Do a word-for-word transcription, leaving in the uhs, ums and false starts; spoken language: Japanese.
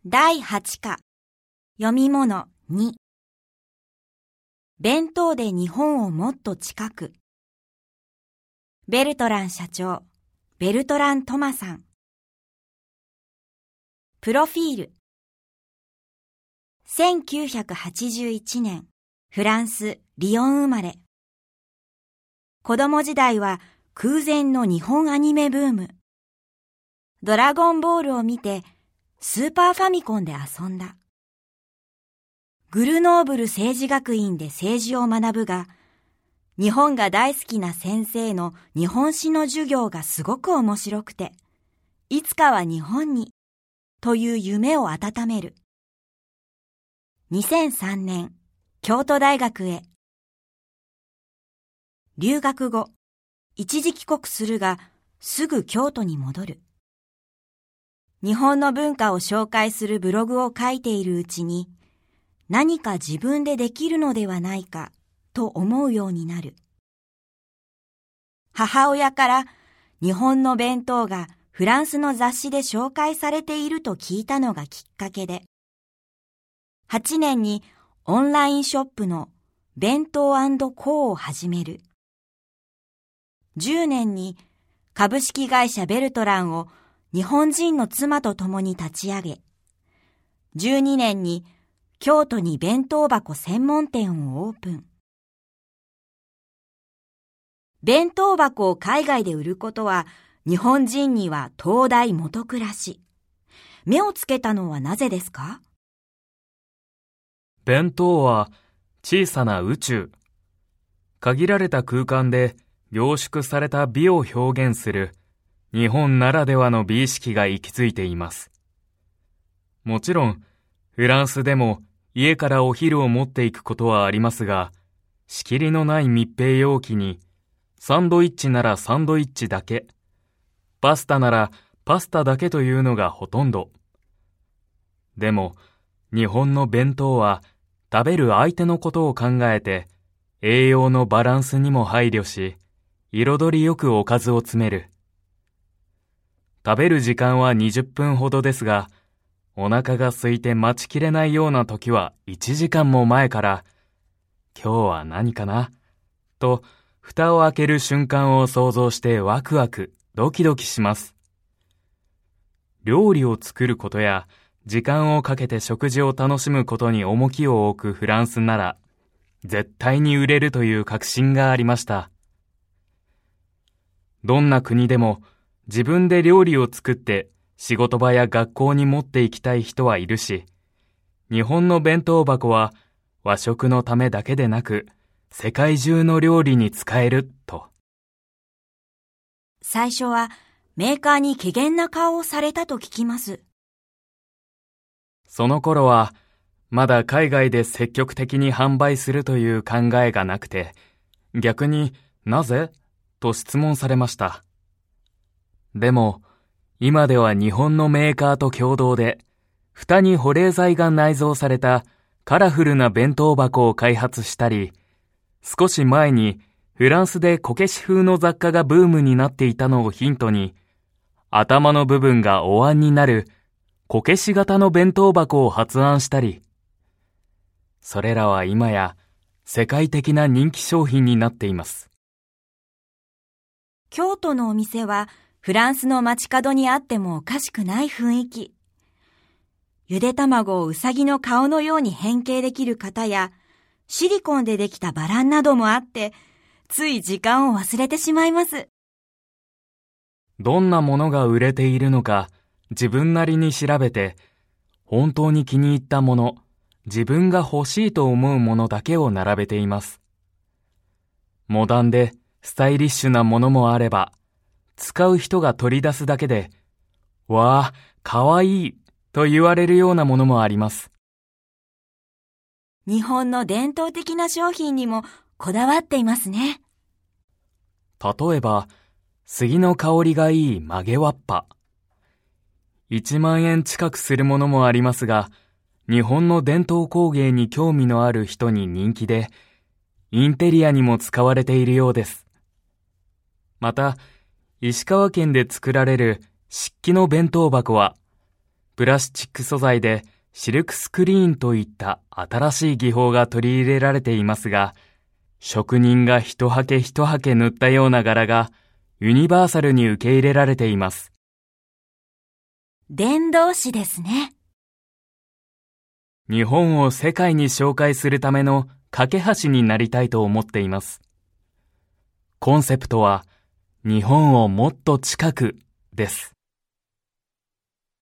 だいはち課読み物に弁当で日本をもっと近く。ベルトラン社長、ベルトラン・トマさん。プロフィール。せんきゅうひゃくはちじゅういちねん、フランス・リヨン生まれ。子供時代は空前の日本アニメブーム。ドラゴンボールを見て、スーパーファミコンで遊んだ。グルノーブル政治学院で政治を学ぶが、日本が大好きな先生の日本史の授業がすごく面白くて、いつかは日本に、という夢を温める。にせんさんねん、京都大学へ。留学後、一時帰国するが、すぐ京都に戻る。日本の文化を紹介するブログを書いているうちに、何か自分でできるのではないかと思うようになる。母親から日本の弁当がフランスの雑誌で紹介されていると聞いたのがきっかけで、はちねんにオンラインショップの弁当&コーを始める。じゅうねんに株式会社ベルトランを日本人の妻と共に立ち上げ、じゅうにねんに京都に弁当箱専門店をオープン。弁当箱を海外で売ることは日本人には東大元暮らし。目をつけたのはなぜですか？ 弁当は小さな宇宙。限られた空間で凝縮された美を表現する日本ならではの美意識が行き着いています。もちろん、フランスでも家からお昼を持っていくことはありますが、仕切りのない密閉容器に、サンドイッチならサンドイッチだけ、パスタならパスタだけというのがほとんど。でも、日本の弁当は食べる相手のことを考えて、栄養のバランスにも配慮し、彩りよくおかずを詰める。食べる時間はにじゅっぷんほどですが、お腹が空いて待ちきれないような時はいちじかんも前から、今日は何かなと、蓋を開ける瞬間を想像してワクワク、ドキドキします。料理を作ることや、時間をかけて食事を楽しむことに重きを置くフランスなら、絶対に売れるという確信がありました。どんな国でも、自分で料理を作って仕事場や学校に持って行きたい人はいるし、日本の弁当箱は和食のためだけでなく、世界中の料理に使えると。 最初はメーカーに怪訝な顔をされたと聞きます。 その頃はまだ海外で積極的に販売するという考えがなくて、逆になぜと質問されました。でも、今では日本のメーカーと共同で、蓋に保冷剤が内蔵されたカラフルな弁当箱を開発したり、少し前にフランスでこけし風の雑貨がブームになっていたのをヒントに、頭の部分がお椀になるこけし型の弁当箱を発案したり、それらは今や世界的な人気商品になっています。 京都のお店は、フランスの街角にあってもおかしくない雰囲気。ゆで卵をうさぎの顔のように変形できる型や、シリコンでできたバランなどもあって、つい時間を忘れてしまいます。 どんなものが売れているのか、自分なりに調べて、本当に気に入ったもの、自分が欲しいと思うものだけを並べています。モダンでスタイリッシュなものもあれば、使う人が取り出すだけで、わあ、かわいいと言われるようなものもあります。 日本の伝統的な商品にもこだわっていますね。 例えば、杉の香りがいい曲げわっぱ。いちまんえん近くするものもありますが、日本の伝統工芸に興味のある人に人気で、インテリアにも使われているようです。また、石川県で作られる漆器の弁当箱は、 プラスチック素材でシルクスクリーンといった新しい技法が取り入れられていますが、職人が一はけ一はけ塗ったような柄がユニバーサルに受け入れられています。 伝道師ですね。 日本を世界に紹介するための架け橋になりたいと思っています。コンセプトは日本をもっと近くです。